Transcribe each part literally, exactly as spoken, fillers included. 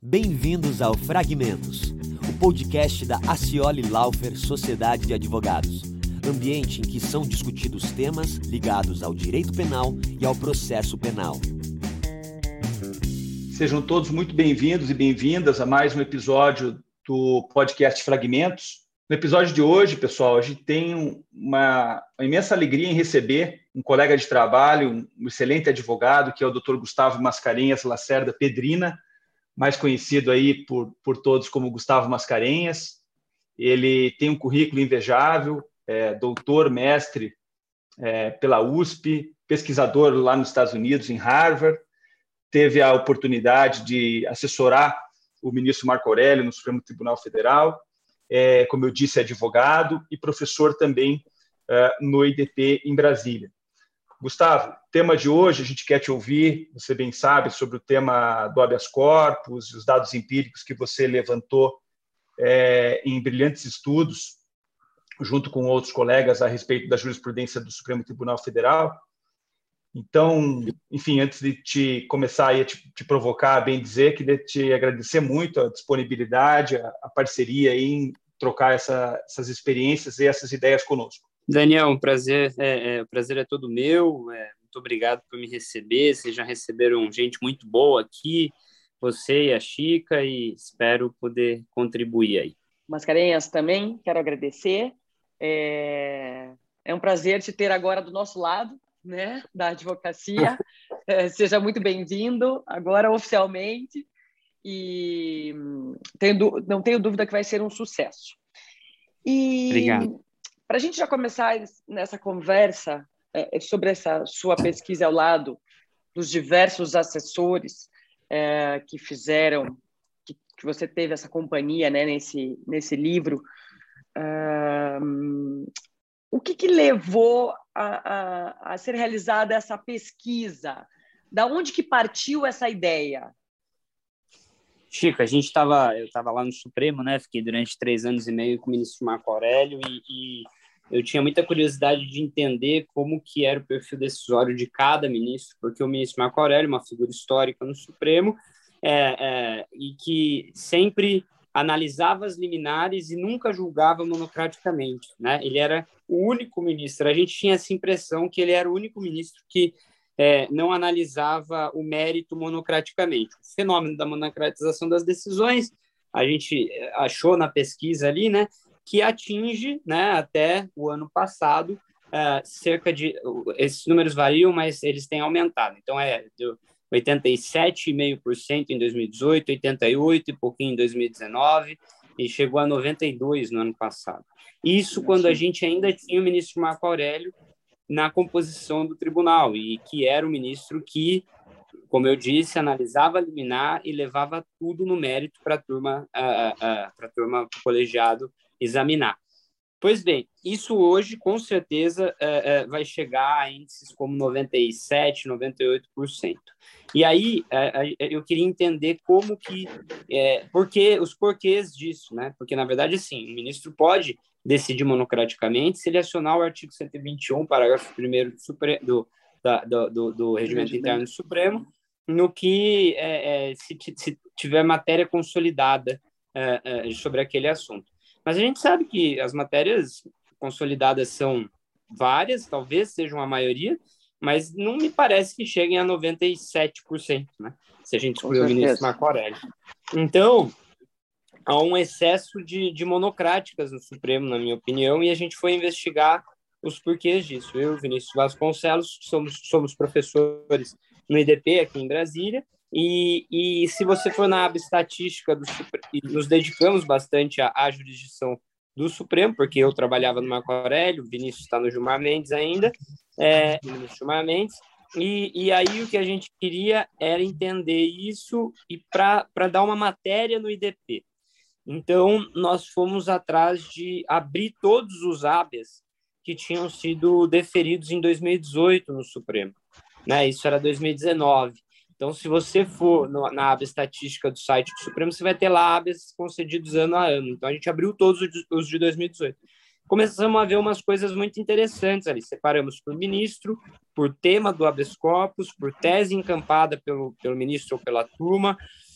Bem-vindos ao Fragmentos, o podcast da Accioli Laufer Sociedade de Advogados, ambiente em que são discutidos temas ligados ao direito penal e ao processo penal. Sejam todos muito bem-vindos e bem-vindas a mais um episódio do podcast Fragmentos. No episódio de hoje, pessoal, a gente tem uma, uma imensa alegria em receber um colega de trabalho, um, um excelente advogado, que é o doutor Gustavo Mascarenhas Lacerda Pedrina, mais conhecido aí por, por todos como Gustavo Mascarenhas. Ele tem um currículo invejável, é doutor, mestre é, pela U S P, pesquisador lá nos Estados Unidos, em Harvard, teve a oportunidade de assessorar o ministro Marco Aurélio no Supremo Tribunal Federal, é, como eu disse, é advogado e professor também é, no I D P em Brasília. Gustavo, tema de hoje, a gente quer te ouvir, você bem sabe, sobre o tema do habeas corpus, os dados empíricos que você levantou é, em brilhantes estudos, junto com outros colegas, a respeito da jurisprudência do Supremo Tribunal Federal. Então, enfim, antes de te começar aí a te, te provocar, bem dizer, queria te agradecer muito a disponibilidade, a, a parceria aí em trocar essa, essas experiências e essas ideias conosco. Daniel, um prazer, é, é, o prazer é todo meu, é, muito obrigado por me receber, vocês já receberam gente muito boa aqui, você e a Chica, e espero poder contribuir aí. Mascarenhas, também quero agradecer, é, é um prazer te ter agora do nosso lado, né, da advocacia. É, seja muito bem-vindo agora oficialmente e tenho, não tenho dúvida que vai ser um sucesso. E obrigado. Para a gente já começar nessa conversa é, sobre essa sua pesquisa ao lado dos diversos assessores é, que fizeram, que, que você teve essa companhia, né, nesse, nesse livro, uh, o que, que levou a, a, a ser realizada essa pesquisa? Da onde que partiu essa ideia? Chico, a gente estava, eu estava lá no Supremo, né? Fiquei durante três anos e meio com o ministro Marco Aurélio e, e eu tinha muita curiosidade de entender como que era o perfil decisório de cada ministro, porque o ministro Marco Aurélio é uma figura histórica no Supremo é, é, e que sempre analisava as liminares e nunca julgava monocraticamente, né? Ele era o único ministro. A gente tinha essa impressão que ele era o único ministro que É, não analisava o mérito monocraticamente. O fenômeno da monocratização das decisões, a gente achou na pesquisa ali, né, que atinge, né, até o ano passado, uh, cerca de... Esses números variam, mas eles têm aumentado. Então, é de oitenta e sete vírgula cinco por cento em dois mil e dezoito, oitenta e oito por cento e pouquinho em dois mil e dezenove, e chegou a noventa e dois por cento no ano passado. Isso quando a gente ainda tinha o ministro Marco Aurélio na composição do tribunal, e que era o ministro que, como eu disse, analisava a liminar e levava tudo no mérito para a turma, uh, uh, para a turma colegiado examinar. Pois bem, isso hoje, com certeza, uh, uh, vai chegar a índices como noventa e sete por cento, noventa e oito por cento. E aí, uh, uh, eu queria entender como que, uh, porque, os porquês disso, né? Porque, na verdade, sim, o ministro pode decidir monocraticamente se ele acionar o artigo cento e vinte e um, parágrafo primeiro do, Supre... do, da, do, do, do Regimento Regimento. Interno do Supremo, no que é, é, se, se tiver matéria consolidada é, é, sobre aquele assunto. Mas a gente sabe que as matérias consolidadas são várias, talvez sejam a maioria, mas não me parece que cheguem a noventa e sete por cento, né? Se a gente excluir o ministro Marco Aurélio. Então, há um excesso de, de monocráticas no Supremo, na minha opinião, e a gente foi investigar os porquês disso. Eu, Vinícius Vasconcelos, somos, somos professores no I D P aqui em Brasília, e, e se você for na aba estatística do Supremo, nos dedicamos bastante à, à jurisdição do Supremo, porque eu trabalhava no Marco Aurélio, o Vinícius está no Gilmar Mendes ainda, é, no Gilmar Mendes, e, e aí o que a gente queria era entender isso e para dar uma matéria no I D P. Então, nós fomos atrás de abrir todos os habeas que tinham sido deferidos em dois mil e dezoito no Supremo, né? Isso era dois mil e dezenove. Então, se você for no, na aba estatística do site do Supremo, você vai ter lá habeas concedidos ano a ano. Então, a gente abriu todos os de dois mil e dezoito. Começamos a ver umas coisas muito interessantes ali. Separamos por ministro, por tema do habeas corpus, por tese encampada pelo, pelo ministro ou pela turma,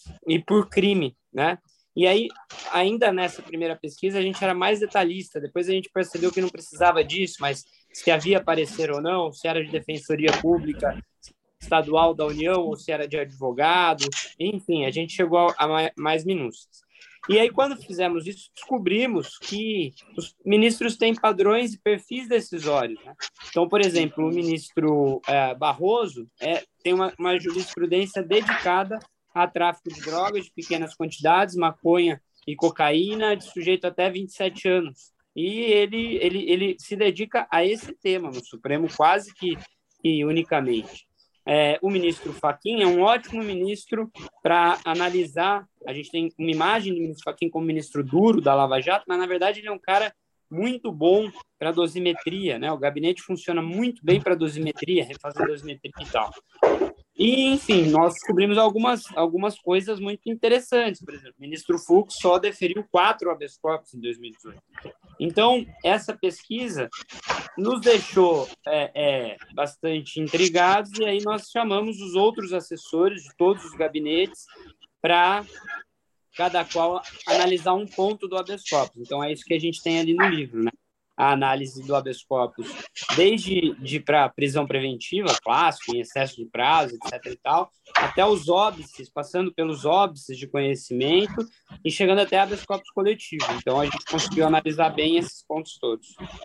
e por crime, né? E aí, ainda nessa primeira pesquisa, a gente era mais detalhista. Depois a gente percebeu que não precisava disso, mas se havia parecer ou não, se era de defensoria pública estadual da União ou se era de advogado, enfim, a gente chegou a mais minúcias. E aí, quando fizemos isso, descobrimos que os ministros têm padrões e perfis decisórios, né? Então, por exemplo, o ministro é, Barroso é, tem uma, uma jurisprudência dedicada a tráfico de drogas de pequenas quantidades, maconha e cocaína, de sujeito até vinte e sete anos. E ele, ele, ele se dedica a esse tema no Supremo quase que, que unicamente. É, o ministro Fachin é um ótimo ministro para analisar. A gente tem uma imagem do ministro Fachin como ministro duro da Lava Jato, mas, na verdade, ele é um cara muito bom para dosimetria, né? O gabinete funciona muito bem para dosimetria, refazer dosimetria e tal. E, enfim, nós descobrimos algumas, algumas coisas muito interessantes. Por exemplo, o ministro Fux só deferiu quatro habeas corpus em dois mil e dezoito. Então, essa pesquisa nos deixou é, é, bastante intrigados, e aí nós chamamos os outros assessores de todos os gabinetes para cada qual analisar um ponto do habeas corpus. Então, é isso que a gente tem ali no livro, né? A análise do habeas corpus, desde de para prisão preventiva, clássico, em excesso de prazo, etc e tal, até os óbices, passando pelos óbices de conhecimento e chegando até habeas corpus coletivo. Então, a gente conseguiu analisar bem esses pontos todos.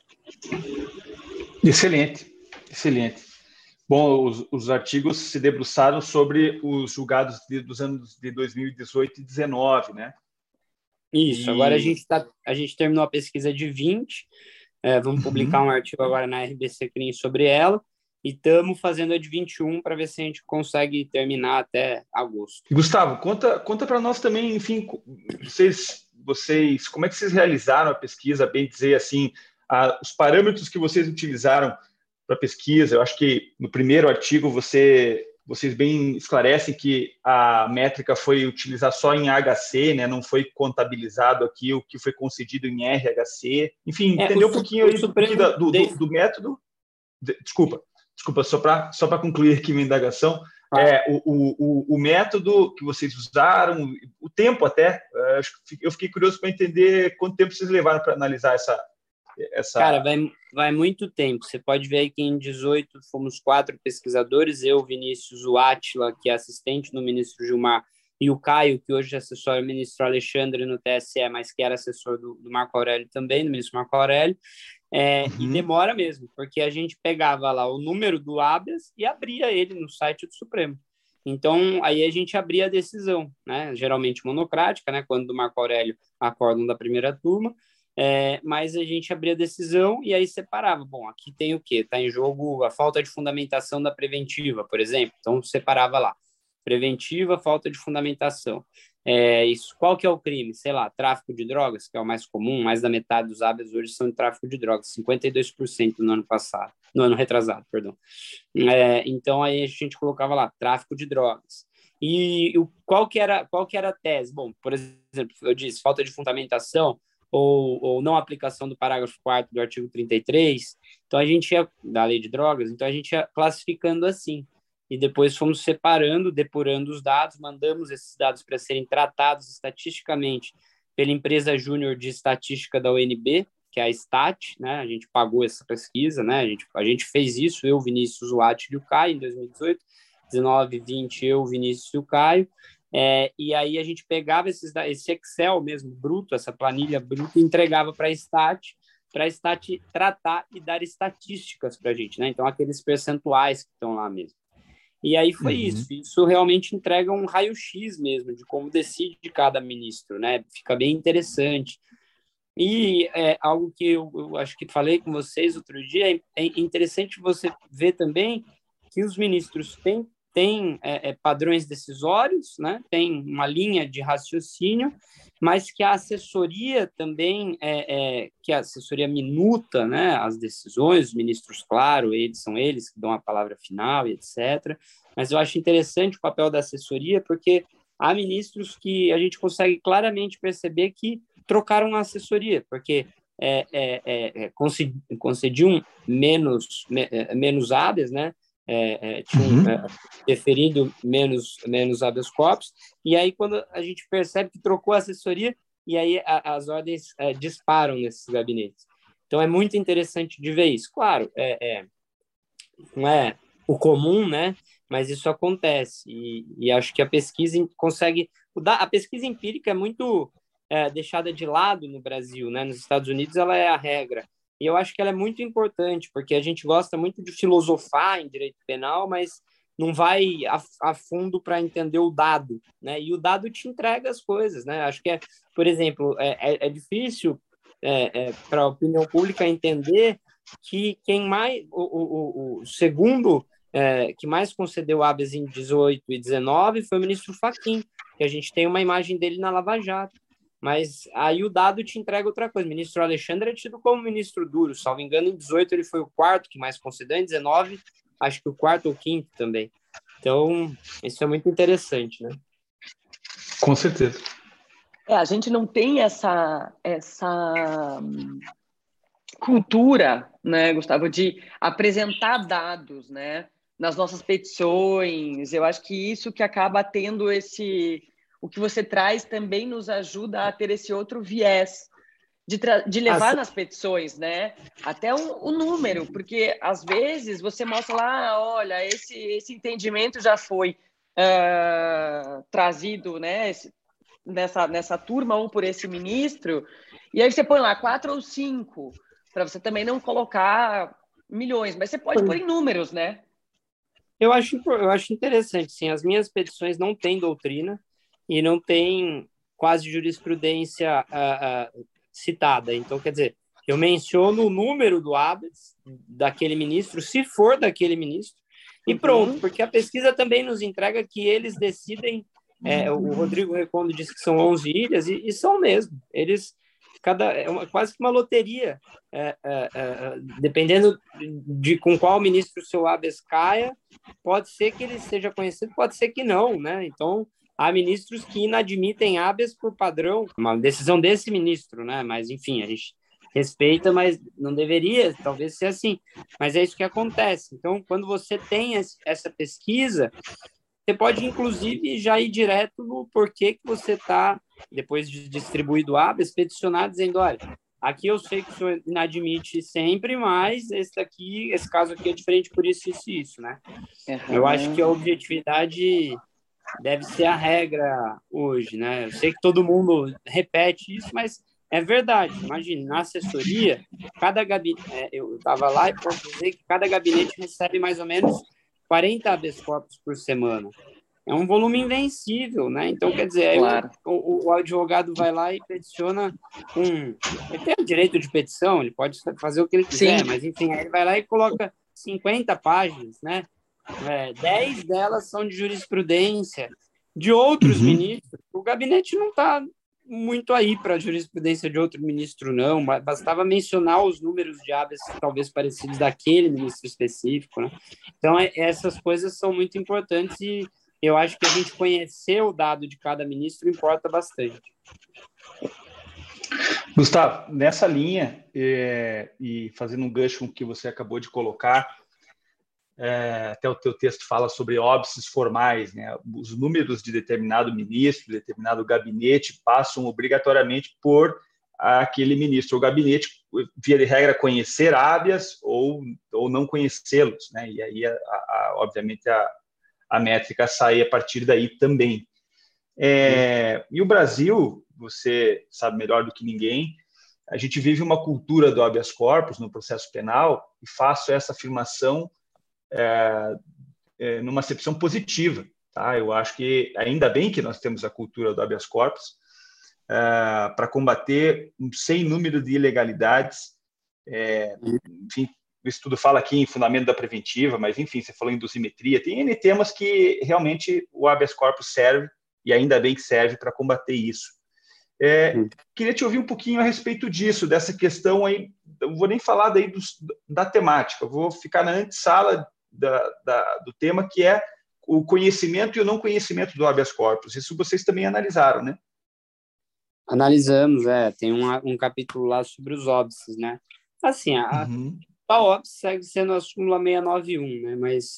Excelente, excelente. Bom, os, os artigos se debruçaram sobre os julgados de, dos anos de dois mil e dezoito e dois mil e dezenove, né? Isso, e... agora a gente, tá, a gente terminou a pesquisa de vinte, é, vamos publicar uhum. um artigo agora na R B C Crim sobre ela, e estamos fazendo a de vinte e um para ver se a gente consegue terminar até agosto. Gustavo, conta, conta para nós também, enfim, vocês, vocês, como é que vocês realizaram a pesquisa, bem dizer assim, a, os parâmetros que vocês utilizaram para a pesquisa. Eu acho que no primeiro artigo você, vocês bem esclarecem que a métrica foi utilizar só em H C, né? Não foi contabilizado aqui o que foi concedido em R H C. Enfim, é, entendeu o, um pouquinho aí Supremo do, do, desde... do método? De, desculpa, desculpa, só para só para concluir aqui minha indagação. Ah. É, o, o, o método que vocês usaram, o tempo até, eu fiquei curioso para entender quanto tempo vocês levaram para analisar essa... Essa... Cara, vai, vai muito tempo. Você pode ver aí que em dezoito fomos quatro pesquisadores, eu, Vinícius, o Átila, que é assistente no ministro Gilmar, e o Caio, que hoje assessora o ministro Alexandre no T S E, mas que era assessor do, do Marco Aurélio também, do ministro Marco Aurélio. É, uhum. E demora mesmo, porque a gente pegava lá o número do habeas e abria ele no site do Supremo. Então, aí a gente abria a decisão, né? Geralmente monocrática, né? Quando do Marco Aurélio acórdão da primeira turma. É, mas a gente abria a decisão e aí separava. Bom, aqui tem o quê? Está em jogo a falta de fundamentação da preventiva, por exemplo. Então, separava lá. Preventiva, falta de fundamentação. É, isso, qual que é o crime? Sei lá, tráfico de drogas, que é o mais comum. Mais da metade dos habeas hoje são de tráfico de drogas. cinquenta e dois por cento no ano passado. No ano retrasado, perdão. É, então, aí a gente colocava lá, tráfico de drogas. E o, qual, que era, qual que era a tese? Bom, por exemplo, eu disse, falta de fundamentação, Ou, ou não aplicação do parágrafo quarto do artigo trinta e três, então a gente ia, da lei de drogas, então a gente ia classificando assim, e depois fomos separando, depurando os dados, mandamos esses dados para serem tratados estatisticamente pela empresa júnior de estatística da U N B, que é a Stat, né? A gente pagou essa pesquisa, né? A gente, a gente fez isso, eu, Vinícius, o Átila e o Caio, em dois mil e dezoito, dezenove, vinte, eu, Vinícius e o Caio. É, e aí a gente pegava esses, esse Excel mesmo, bruto, essa planilha bruta, e entregava para a Stat, para a Stat tratar e dar estatísticas para a gente, né? Então, aqueles percentuais que estão lá mesmo. E aí foi uhum. isso. Isso realmente entrega um raio-x mesmo de como decide cada ministro, né? Fica bem interessante. E é, algo que eu, eu acho que falei com vocês outro dia, é interessante você ver também que os ministros têm tem é, é, padrões decisórios, né? Tem uma linha de raciocínio, mas que a assessoria também, é, é, que a assessoria minuta, né, as decisões, os ministros, claro, eles são eles que dão a palavra final, e etcétera. Mas eu acho interessante o papel da assessoria, porque há ministros que a gente consegue claramente perceber que trocaram a assessoria, porque é, é, é, concediam menos, me, menos habeas, né? é, é, tinham Uhum. é, deferido menos, menos habeas corpus, e aí quando a gente percebe que trocou a assessoria, e aí a, as ordens é, disparam nesses gabinetes. Então, é muito interessante de ver isso. Claro, é, é, não é o comum, né? Mas isso acontece. E, e acho que a pesquisa consegue... A pesquisa empírica é muito é, deixada de lado no Brasil, né? Nos Estados Unidos, ela é a regra. E eu acho que ela é muito importante, porque a gente gosta muito de filosofar em direito penal, mas não vai a, a fundo para entender o dado, né? E o dado te entrega as coisas, né? Acho que, é, por exemplo, é, é, é difícil é, é, para a opinião pública entender que quem mais, o, o, o segundo é, que mais concedeu habeas em dezoito e dezenove foi o ministro Fachin, que a gente tem uma imagem dele na Lava Jato. Mas aí o dado te entrega outra coisa. O ministro Alexandre é tido como ministro duro. Salvo engano, em dezoito ele foi o quarto que mais concedeu, em dezenove acho que o quarto ou quinto também. Então, isso é muito interessante, né? Com certeza. É, a gente não tem essa, essa cultura, né, Gustavo, de apresentar dados, né, nas nossas petições. Eu acho que isso que acaba tendo esse... O que você traz também nos ajuda a ter esse outro viés de, de levar ah, nas petições, né? Até o, o número, porque às vezes você mostra lá, olha, esse, esse entendimento já foi uh, trazido, né, esse, nessa, nessa turma ou por esse ministro, e aí você põe lá quatro ou cinco, para você também não colocar milhões, mas você pode pôr em números, né? Eu acho, eu acho interessante, sim. As minhas petições não têm doutrina e não tem quase jurisprudência uh, uh, citada. Então, quer dizer, eu menciono o número do habeas daquele ministro, se for daquele ministro, e pronto, uhum. Porque a pesquisa também nos entrega que eles decidem, é, o Rodrigo Recondo disse que são onze ilhas, e, e são mesmo. Eles, cada, é uma, quase que uma loteria, é, é, é, dependendo de com qual ministro o seu habeas caia, pode ser que ele seja conhecido, pode ser que não, né? Então, há ministros que inadmitem habeas por padrão, uma decisão desse ministro, né? Mas, enfim, a gente respeita, mas não deveria, talvez, ser assim. Mas é isso que acontece. Então, quando você tem essa pesquisa, você pode, inclusive, já ir direto no porquê que você está, depois de distribuído habeas, peticionar, dizendo, olha, aqui eu sei que o senhor inadmite sempre, mas esse daqui, esse caso aqui é diferente por isso, isso e isso, né? Uhum. Eu acho que a objetividade deve ser a regra hoje, né? Eu sei que todo mundo repete isso, mas é verdade. Imagine, na assessoria, cada gabinete... É, eu estava lá e posso dizer que cada gabinete recebe mais ou menos quarenta habeas corpus por semana. É um volume invencível, né? Então, quer dizer, claro. o, o advogado vai lá e peticiona um... Ele tem o direito de petição, ele pode fazer o que ele quiser, Sim. Mas, enfim, aí ele vai lá e coloca cinquenta páginas, né? É, dez delas são de jurisprudência de outros uhum. ministros. O gabinete não está muito aí para a jurisprudência de outro ministro, não. Bastava mencionar os números de habeas talvez parecidos daquele ministro específico, né? Então, é, essas coisas são muito importantes e eu acho que a gente conhecer o dado de cada ministro importa bastante. Gustavo, nessa linha, é, e fazendo um gancho com o que você acabou de colocar, É, até o teu texto fala sobre óbices formais, né? Os números de determinado ministro, determinado gabinete passam obrigatoriamente por aquele ministro. O gabinete, via de regra, conhecer habeas ou, ou não conhecê-los, né? E aí, a, a, obviamente, a, a métrica sai a partir daí também. É, e o Brasil, você sabe melhor do que ninguém, a gente vive uma cultura do habeas corpus no processo penal, e faço essa afirmação É, é, numa acepção positiva, tá? Eu acho que ainda bem que nós temos a cultura do habeas corpus é, para combater um sem número de ilegalidades. É, enfim, o estudo fala aqui em fundamento da preventiva, mas enfim, você falou em dosimetria, tem N temas que realmente o habeas corpus serve, e ainda bem que serve para combater isso. É, queria te ouvir um pouquinho a respeito disso, dessa questão aí. Não vou nem falar daí dos, da temática, vou ficar na antessala Da, da, do tema, que é o conhecimento e o não conhecimento do habeas corpus. Isso vocês também analisaram, né? Analisamos, é. Tem um, um capítulo lá sobre os óbices, né? Assim, a, uhum. a óbice segue sendo a súmula seiscentos e noventa e um, né? Mas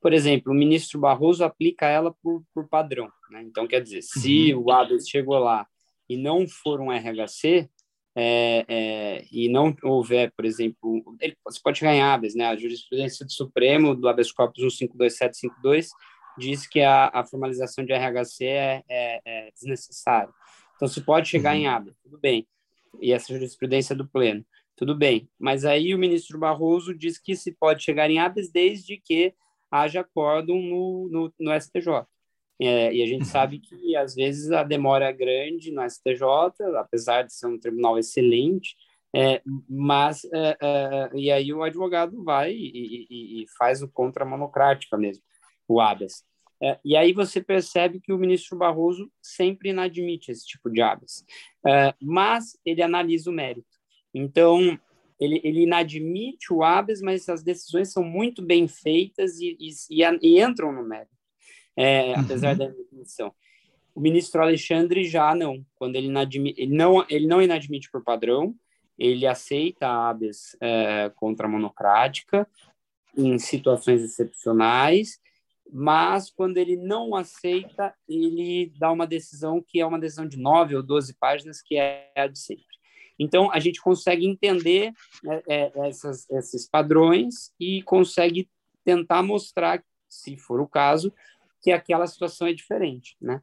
por exemplo, o ministro Barroso aplica ela por, por padrão, né? Então, quer dizer, se o habeas chegou lá e não for um R H C, é, é, e não houver, por exemplo, ele, você pode ganhar habeas, né? A jurisprudência do Supremo, do habeas corpus cento e cinquenta e dois mil setecentos e cinquenta e dois, diz que a, a formalização de R H C é, é, é desnecessária. Então, se pode chegar em habeas, tudo bem. E essa jurisprudência do pleno, tudo bem. Mas aí o ministro Barroso diz que se pode chegar em habeas desde que haja acórdão no, no, no S T J. É, e a gente sabe que, às vezes, a demora é grande no S T J, apesar de ser um tribunal excelente, é, mas, é, é, e aí o advogado vai e, e, e faz o contra monocrática mesmo, o habeas. É, e aí você percebe que o ministro Barroso sempre inadmite esse tipo de habeas, é, mas ele analisa o mérito. Então, ele, ele inadmite o habeas, mas as decisões são muito bem feitas e, e, e, e entram no mérito. É, apesar uhum. da definição. O ministro Alexandre já não, quando ele, inadmi, ele, não, ele não inadmite por padrão, ele aceita a habeas é, contra a monocrática em situações excepcionais, mas quando ele não aceita, ele dá uma decisão que é uma decisão de nove ou doze páginas, que é a de sempre. Então, a gente consegue entender, né, é, essas, esses padrões e consegue tentar mostrar, se for o caso, que aquela situação é diferente, né?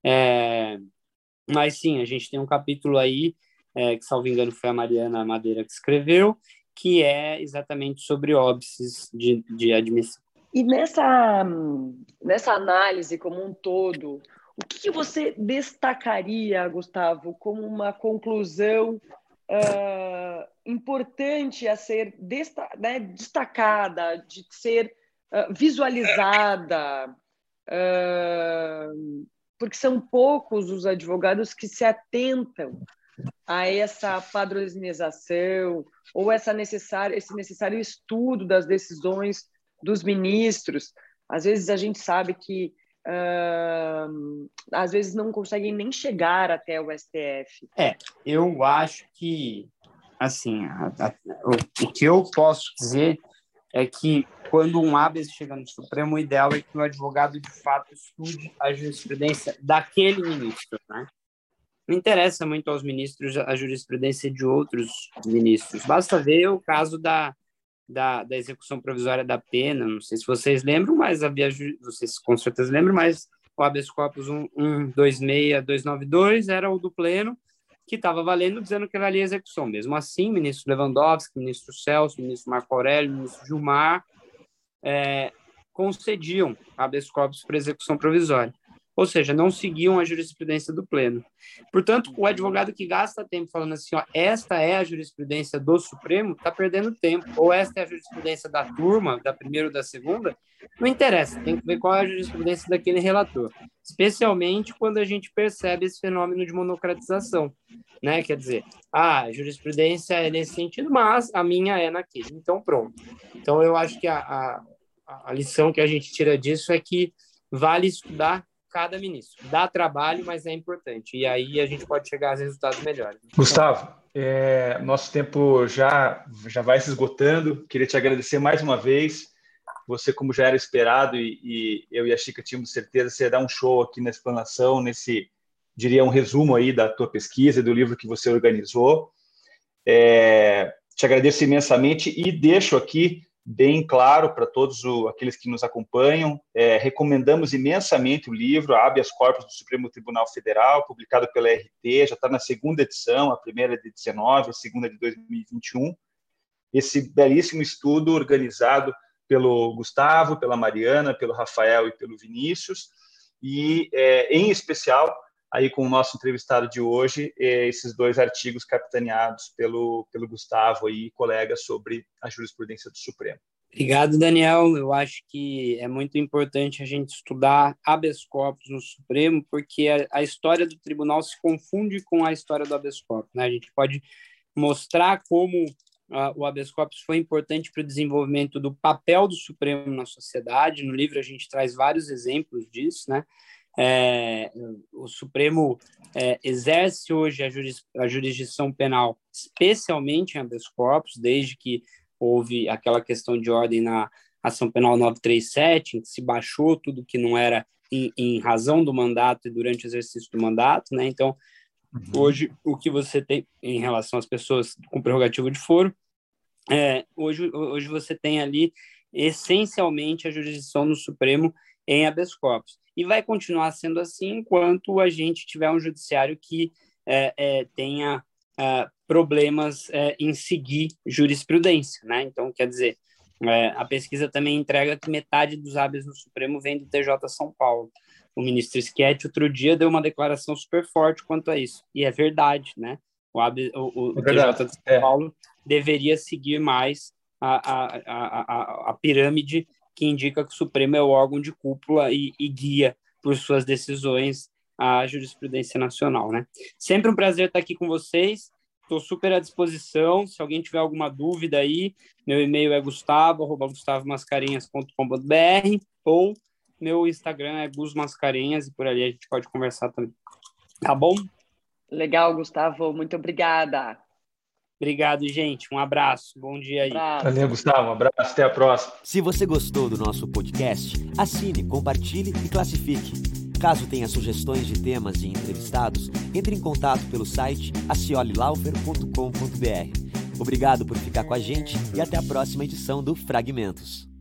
É, mas sim, a gente tem um capítulo aí, é, que, salvo engano, foi a Mariana Madeira que escreveu, que é exatamente sobre óbices de, de admissão. E nessa, nessa análise como um todo, o que você destacaria, Gustavo, como uma conclusão uh, importante a ser desta, né, destacada, de ser uh, visualizada? Uh, porque são poucos os advogados que se atentam a essa padronização ou essa necessária, esse necessário estudo das decisões dos ministros. Às vezes a gente sabe que uh, às vezes não conseguem nem chegar até o S T F. É, eu acho que assim, a, a, o, o que eu posso dizer é que quando um habeas chega no Supremo, o ideal é que o advogado, de fato, estude a jurisprudência daquele ministro, né? Não interessa muito aos ministros a jurisprudência de outros ministros. Basta ver o caso da, da, da execução provisória da pena. Não sei se vocês lembram, mas havia, vocês com certeza lembram, mas o habeas corpus um dois seis dois nove dois era o do pleno, que estava valendo, dizendo que valia a execução. Mesmo assim, ministro Lewandowski, ministro Celso, ministro Marco Aurélio, ministro Gilmar, é, concediam habeas corpus para execução provisória. Ou seja, não seguiam a jurisprudência do pleno. Portanto, o advogado que gasta tempo falando assim, ó, esta é a jurisprudência do Supremo, está perdendo tempo. Ou esta é a jurisprudência da turma, da primeira ou da segunda, não interessa, tem que ver qual é a jurisprudência daquele relator. Especialmente quando a gente percebe esse fenômeno de monocratização, né? Quer dizer, ah, a jurisprudência é nesse sentido, mas a minha é naquele. Então, pronto. Então, eu acho que a, a, a lição que a gente tira disso é que vale estudar cada ministro. Dá trabalho, mas é importante. E aí a gente pode chegar a resultados melhores. Gustavo, é, nosso tempo já, já vai se esgotando. Queria te agradecer mais uma vez. Você, como já era esperado, e, e eu e a Chica tínhamos certeza, você ia dar um show aqui na explanação, nesse, diria, um resumo aí da tua pesquisa, do livro que você organizou. É, te agradeço imensamente e deixo aqui bem claro para todos o, aqueles que nos acompanham, é, recomendamos imensamente o livro Habeas Corpus do Supremo Tribunal Federal, publicado pela R T, já está na segunda edição, a primeira é de dezenove, a segunda é de dois mil e vinte e um. Esse belíssimo estudo organizado pelo Gustavo, pela Mariana, pelo Rafael e pelo Vinícius, e, é, em especial, aí com o nosso entrevistado de hoje, é, esses dois artigos capitaneados pelo, pelo Gustavo e colega sobre a jurisprudência do Supremo. Obrigado, Daniel. Eu acho que é muito importante a gente estudar habeas corpus no Supremo, porque a, a história do tribunal se confunde com a história do habeas corpus, né? A gente pode mostrar como uh, o habeas corpus foi importante para o desenvolvimento do papel do Supremo na sociedade. No livro a gente traz vários exemplos disso, né? É, o Supremo é, exerce hoje a, juris, a jurisdição penal, especialmente em habeas corpus, desde que houve aquela questão de ordem na Ação Penal novecentos e trinta e sete, em que se baixou tudo que não era em, em razão do mandato e durante o exercício do mandato, né? Então, uhum. hoje, o que você tem em relação às pessoas com prerrogativa de foro, é, hoje, hoje você tem ali, essencialmente, a jurisdição no Supremo em habeas corpus. E vai continuar sendo assim enquanto a gente tiver um judiciário que é, é, tenha é, problemas é, em seguir jurisprudência, né? Então, quer dizer, é, a pesquisa também entrega que metade dos habeas no Supremo vem do T J São Paulo. O ministro Schietti, outro dia, deu uma declaração super forte quanto a isso. E é verdade, né? O, habeas, o, o é T J de São é. Paulo deveria seguir mais a, a, a, a, a pirâmide que indica que o Supremo é o órgão de cúpula e, e guia por suas decisões a jurisprudência nacional, né? Sempre um prazer estar aqui com vocês, estou super à disposição, se alguém tiver alguma dúvida aí, meu e-mail é gustavo, arroba gustavo mascarenhas ponto com ponto b r, ou meu Instagram é Gus Mascarenhas, e por ali a gente pode conversar também. Tá bom? Legal, Gustavo, muito obrigada. Obrigado, gente. Um abraço. Bom dia aí. Um Valeu, Gustavo. Um abraço. Até a próxima. Se você gostou do nosso podcast, assine, compartilhe e classifique. Caso tenha sugestões de temas e entrevistados, entre em contato pelo site acioli laufer ponto com ponto b r. Obrigado por ficar com a gente e até a próxima edição do Fragmentos.